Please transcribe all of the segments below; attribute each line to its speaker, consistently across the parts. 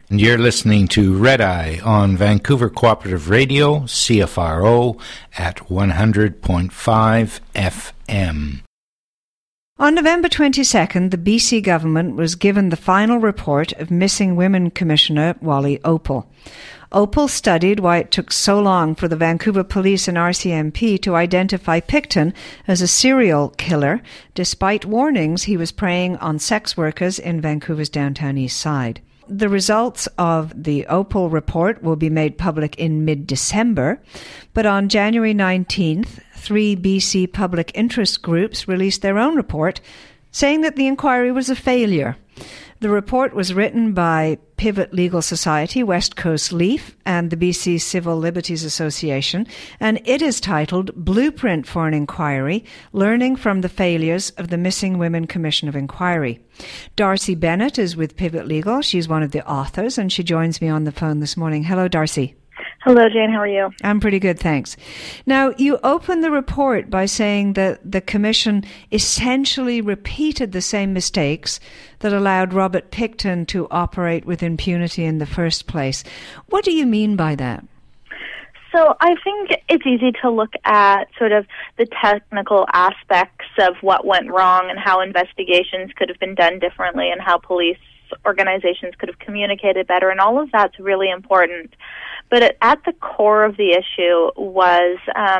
Speaker 1: You're listening to Red Eye on Vancouver Cooperative Radio, CFRO, at 100.5 FM.
Speaker 2: On November 22nd, the BC government was given the final report of Missing Women Commissioner Wally Oppal. Oppal studied why it took so long for the Vancouver Police and RCMP to identify Pickton as a serial killer, despite warnings he was preying on sex workers in Vancouver's downtown east side. The results of the Oppal report will be made public in mid-December, but on January 19th, 3 BC public interest groups released their own report saying that the inquiry was a failure. The report was written by Pivot Legal Society, West Coast Leaf, and the BC Civil Liberties Association, and it is titled Blueprint for an Inquiry, Learning from the Failures of the Missing Women Commission of Inquiry. Darcy Bennett is with Pivot Legal. She's one of the authors, and she joins me on the phone this morning. Hello, Darcy.
Speaker 3: Hello, Jane. How are you?
Speaker 2: I'm pretty good, thanks. Now, you open the report by saying that the Commission essentially repeated the same mistakes that allowed Robert Pickton to operate with impunity in the first place. What do you mean by that?
Speaker 3: So I think it's easy to look at sort of the technical aspects of what went wrong and how investigations could have been done differently and how police organizations could have communicated better, and all of that's really important. But at the core of the issue was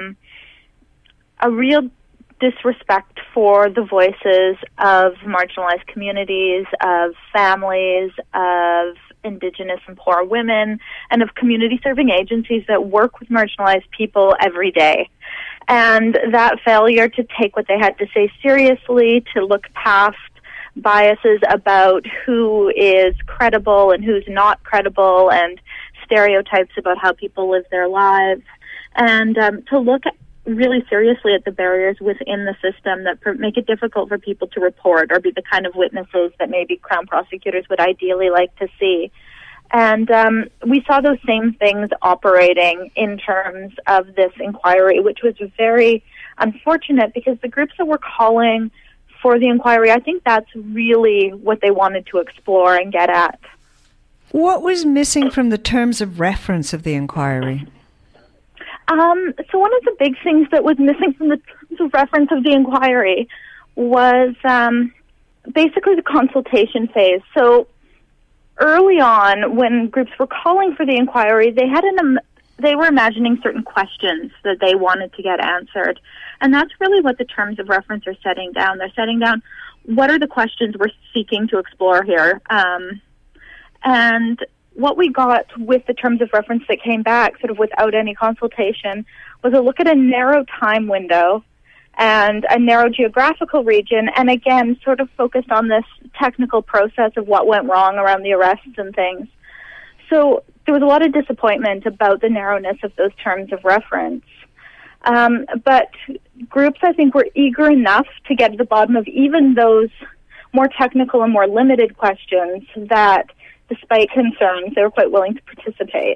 Speaker 3: a real disrespect for the voices of marginalized communities, of families, of Indigenous and poor women, and of community-serving agencies that work with marginalized people every day. And that failure to take what they had to say seriously, to look past biases about who is credible and who's not credible, and stereotypes about how people live their lives, and to look really seriously at the barriers within the system that make it difficult for people to report or be the kind of witnesses that maybe Crown prosecutors would ideally like to see. And we saw those same things operating in terms of this inquiry, which was very unfortunate because the groups that were calling for the inquiry, I think that's really what they wanted to explore and get at.
Speaker 2: What was missing from the terms of reference of the inquiry?
Speaker 3: So one of the big things that was missing from the terms of reference of the inquiry was basically the consultation phase. So early on, when groups were calling for the inquiry, they were imagining certain questions that they wanted to get answered. And that's really what the terms of reference are setting down. They're setting down what are the questions we're seeking to explore here. And what we got with the terms of reference that came back sort of without any consultation was a look at a narrow time window and a narrow geographical region, and again sort of focused on this technical process of what went wrong around the arrests and things. So there was a lot of disappointment about the narrowness of those terms of reference. But groups, I think, were eager enough to get to the bottom of even those more technical and more limited questions that, despite concerns, they were quite willing to participate.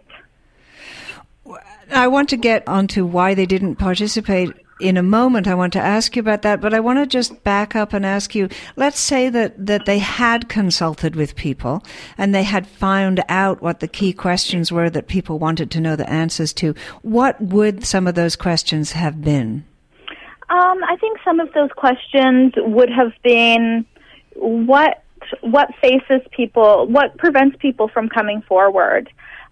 Speaker 2: I want to get onto why they didn't participate in a moment. I want to ask you about that, but I want to just back up and ask you, let's say that they had consulted with people and they had found out what the key questions were that people wanted to know the answers to. What would some of those questions have been? I think some of those questions would have been what faces people, what prevents people from coming forward,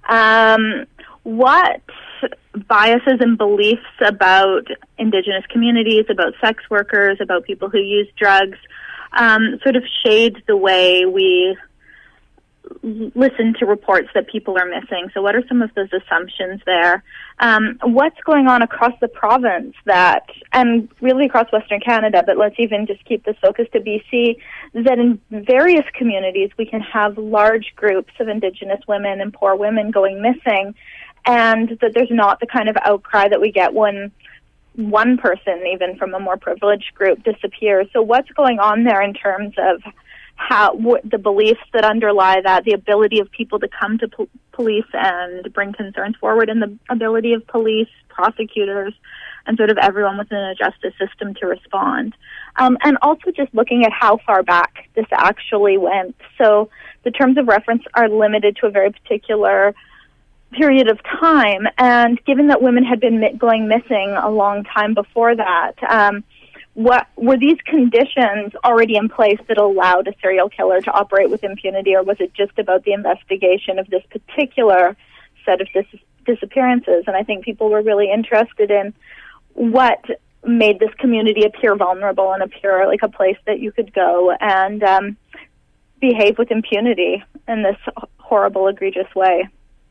Speaker 2: what biases and beliefs about Indigenous communities, about sex workers, about people who use drugs, sort of shade the way we listen to reports that people are missing. So what are some of those assumptions there? What's going on across the province and really across Western Canada, but let's even just keep this focus to BC, that in various communities we can have large groups of Indigenous women and poor women going missing, and that there's not the kind of outcry that we get when one person, even from a more privileged group, disappears. So what's going on there in terms of the beliefs that underlie that, the ability of people to come to police and bring concerns forward, and the ability of police, prosecutors, and sort of everyone within the justice system to respond. And also just looking at how far back this actually went. So
Speaker 3: the terms of reference are limited to a very particular period of time. And given that women had been going missing a long time before that, what were these conditions already in place that allowed a serial killer to operate with impunity, or was it just about the investigation of this particular set of disappearances? And I think people were really interested in what made this community appear vulnerable and appear like a place that you could go and behave with impunity in this horrible, egregious way.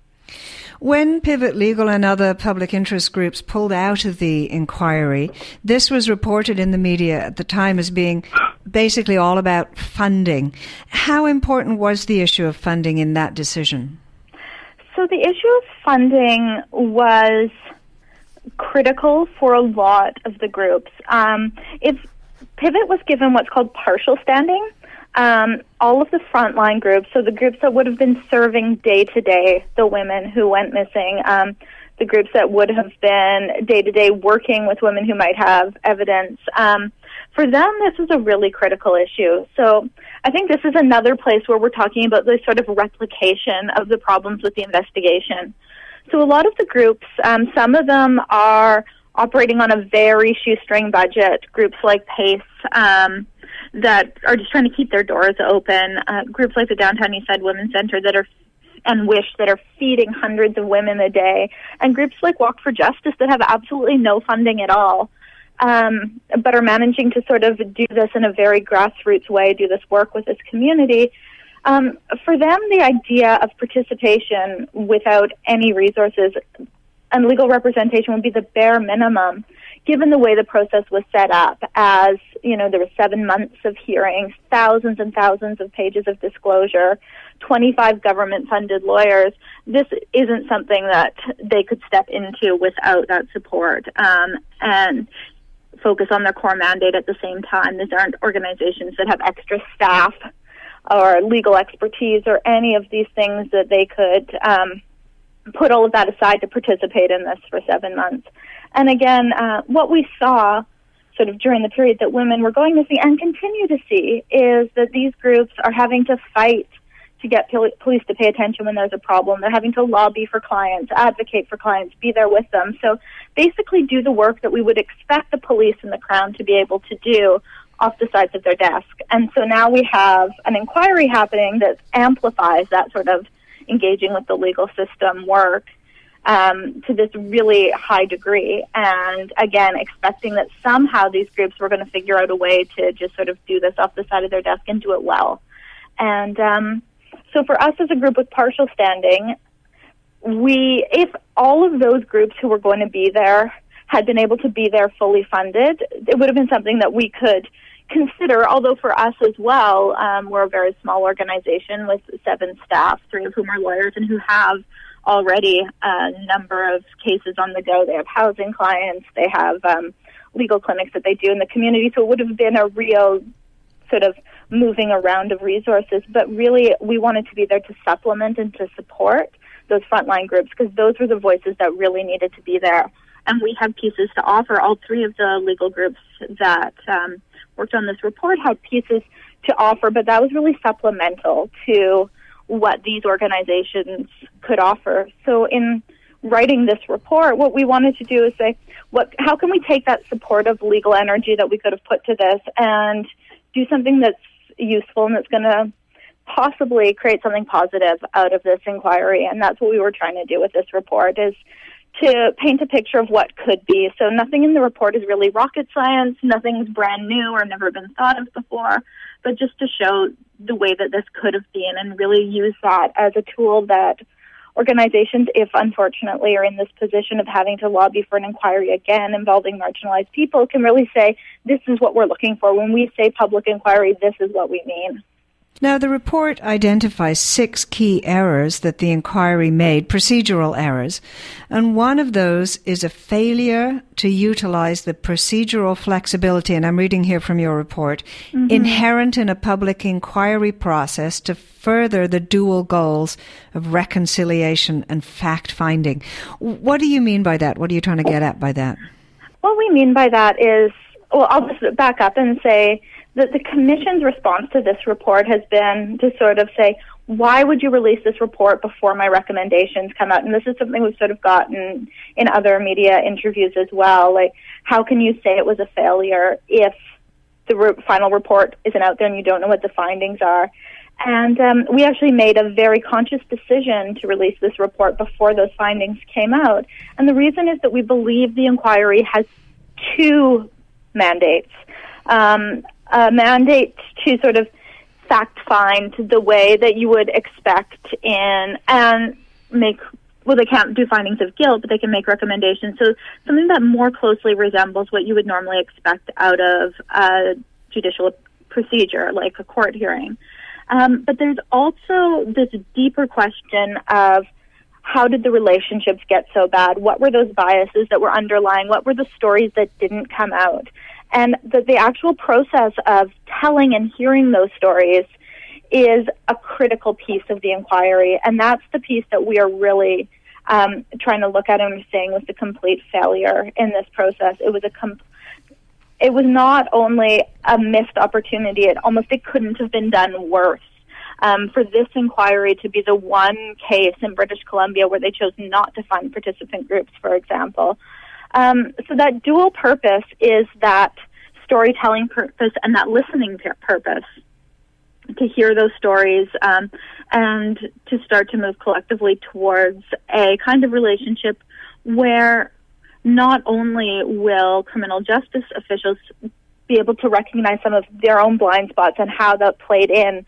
Speaker 2: When Pivot Legal and other public interest groups pulled out of the inquiry, this was reported in the media at the time as being basically all about funding. How important was the issue of funding in that decision?
Speaker 3: So the issue of funding was critical for a lot of the groups. If Pivot was given what's called partial standing, all of the frontline groups, so the groups that would have been serving day-to-day the women who went missing, the groups that would have been day-to-day working with women who might have evidence, for them this is a really critical issue. So I think this is another place where we're talking about the sort of replication of the problems with the investigation. So a lot of the groups, some of them are operating on a very shoestring budget, groups like PACE, that are just trying to keep their doors open, groups like the Downtown Eastside Women's Center and WISH that are feeding hundreds of women a day, and groups like Walk for Justice that have absolutely no funding at all, but are managing to sort of do this in a very grassroots way, do this work with this community. For them, the idea of participation without any resources and legal representation would be the bare minimum, given the way the process was set up, as, you know, there were 7 months of hearings, thousands and thousands of pages of disclosure, 25 government-funded lawyers. This isn't something that they could step into without that support and focus on their core mandate at the same time. These aren't organizations that have extra staff or legal expertise or any of these things that they could put all of that aside to participate in this for 7 months. And again, what we saw sort of during the period that women were going missing and continue to see is that these groups are having to fight to get police to pay attention when there's a problem. They're having to lobby for clients, advocate for clients, be there with them. So basically do the work that we would expect the police and the Crown to be able to do off the sides of their desk. And so now we have an inquiry happening that amplifies that sort of engaging with the legal system work to this really high degree, and again expecting that somehow these groups were going to figure out a way to just sort of do this off the side of their desk and do it well. And so for us as a group with partial standing, if all of those groups who were going to be there had been able to be there fully funded, it would have been something that we could consider, although for us as well, we're a very small organization with 7 staff, 3 of whom are lawyers and who have already a number of cases on the go. They have housing clients, they have legal clinics that they do in the community, so it would have been a real sort of moving around of resources, but really we wanted to be there to supplement and to support those frontline groups, because those were the voices that really needed to be there. And we have pieces to offer. All 3 of the legal groups that worked on this report had pieces to offer, but that was really supplemental to what these organizations could offer. So in writing this report, what we wanted to do is say, how can we take that supportive legal energy that we could have put to this and do something that's useful and that's going to possibly create something positive out of this inquiry? And that's what we were trying to do with this report, is to paint a picture of what could be. So nothing in the report is really rocket science, nothing's brand new or never been thought of before, but just to show the way that this could have been and really use that as a tool that organizations, if unfortunately are in this position of having to lobby for an inquiry again involving marginalized people, can really say, this is what we're looking for. When we say public inquiry, this is what we mean.
Speaker 2: Now, the report identifies 6 key errors that the inquiry made, procedural errors, and one of those is a failure to utilize the procedural flexibility, and I'm reading here from your report, inherent in a public inquiry process to further the dual goals of reconciliation and fact-finding. What do you mean by that? What are you trying to get at by that?
Speaker 3: What we mean by that is, well, I'll just back up and say that the Commission's response to this report has been to sort of say, why would you release this report before my recommendations come out? And this is something we've sort of gotten in other media interviews as well. Like, how can you say it was a failure if the final report isn't out there and you don't know what the findings are? And we actually made a very conscious decision to release this report before those findings came out. And the reason is that we believe the inquiry has two mandates. A mandate to sort of fact-find the way that you would expect and make, well, they can't do findings of guilt, but they can make recommendations. So something that more closely resembles what you would normally expect out of a judicial procedure, like a court hearing. But there's also this deeper question of how did the relationships get so bad? What were those biases that were underlying? What were the stories that didn't come out? And the actual process of telling and hearing those stories is a critical piece of the inquiry. And that's the piece that we are really trying to look at and saying was the complete failure in this process. It was not only a missed opportunity, it couldn't have been done worse. For this inquiry to be the one case in British Columbia where they chose not to fund participant groups, for example. So that dual purpose is that storytelling purpose and that listening purpose, to hear those stories and to start to move collectively towards a kind of relationship where not only will criminal justice officials be able to recognize some of their own blind spots and how that played in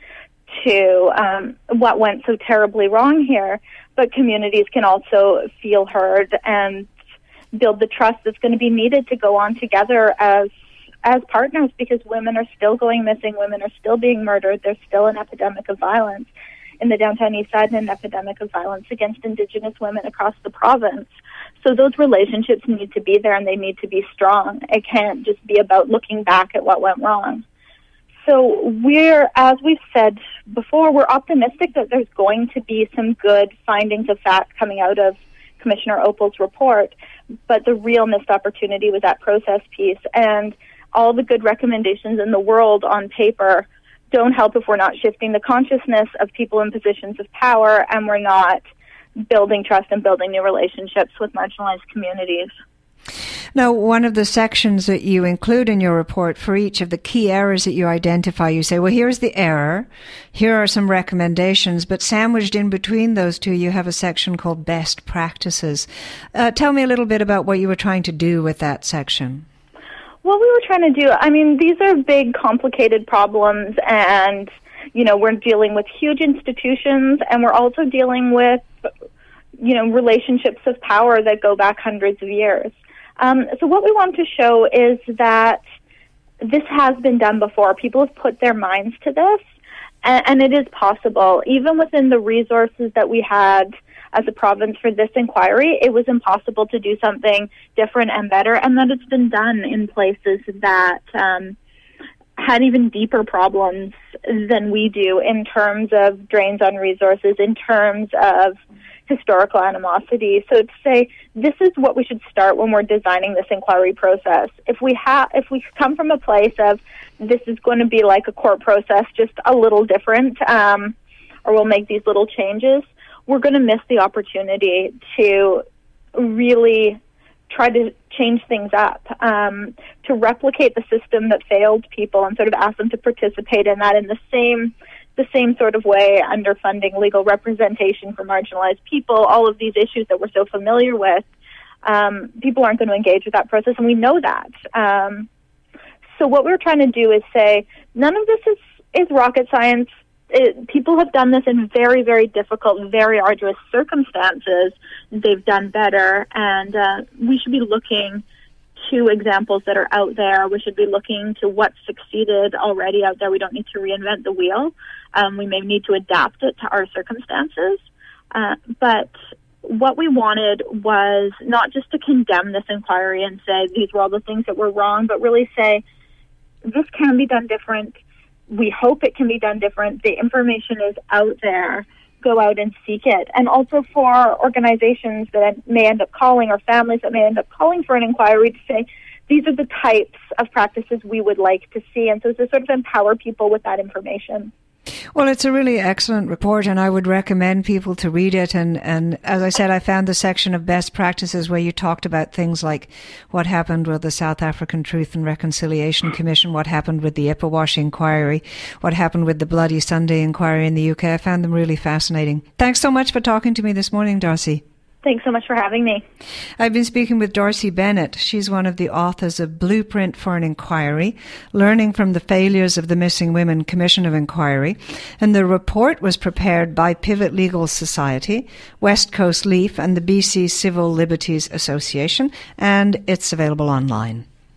Speaker 3: to what went so terribly wrong here, but communities can also feel heard and build the trust that's going to be needed to go on together as partners, because women are still going missing, women are still being murdered, there's still an epidemic of violence in the downtown east side and an epidemic of violence against Indigenous women across the province. So those relationships need to be there and they need to be strong. It can't just be about looking back at what went wrong. So as we've said before, we're optimistic that there's going to be some good findings of fact coming out of Commissioner Opal's report, but the real missed opportunity was that process piece. And all the good recommendations in the world on paper don't help if we're not shifting the consciousness of people in positions of power and we're not building trust and building new relationships with marginalized communities.
Speaker 2: Now, one of the sections that you include in your report, for each of the key errors that you identify, you say, well, here's the error, here are some recommendations, but sandwiched in between those two, you have a section called best practices. Tell me a little bit about what you were trying to do with that section.
Speaker 3: What we were trying to do, these are big, complicated problems, and, we're dealing with huge institutions, and we're also dealing with, relationships of power that go back hundreds of years. So what we want to show is that this has been done before. People have put their minds to this, and it is possible. Even within the resources that we had as a province for this inquiry, it was impossible to do something different and better, and that it's been done in places that had even deeper problems than we do in terms of drains on resources, in terms of historical animosity. So to say this is what we should start when we're designing this inquiry process. If we come from a place of this is going to be like a court process, just a little different, or we'll make these little changes, we're going to miss the opportunity to really try to change things up, to replicate the system that failed people and sort of ask them to participate in that in the same sort of way, underfunding legal representation for marginalized people, all of these issues that we're so familiar with. People aren't going to engage with that process, and we know that. So what we're trying to do is say, none of this is rocket science. People have done this in very, very difficult, very arduous circumstances. They've done better, and we should be looking to examples that are out there. We should be looking to what's succeeded already out there. We don't need to reinvent the wheel. We may need to adapt it to our circumstances. But what we wanted was not just to condemn this inquiry and say these were all the things that were wrong, but really say this can be done different. We hope it can be done different. The information is out there. Go out and seek it. And also for organizations that may end up calling, or families that may end up calling for an inquiry, to say these are the types of practices we would like to see. And so to sort of empower people with that information.
Speaker 2: Well, it's a really excellent report, and I would recommend people to read it. And as I said, I found the section of best practices where you talked about things like what happened with the South African Truth and Reconciliation Commission, what happened with the Ipperwash inquiry, what happened with the Bloody Sunday inquiry in the UK. I found them really fascinating. Thanks so much for talking to me this morning, Darcy.
Speaker 3: Thanks so much for having me.
Speaker 2: I've been speaking with Darcy Bennett. She's one of the authors of Blueprint for an Inquiry, Learning from the Failures of the Missing Women Commission of Inquiry. And the report was prepared by Pivot Legal Society, West Coast Leaf, and the BC Civil Liberties Association, and it's available online.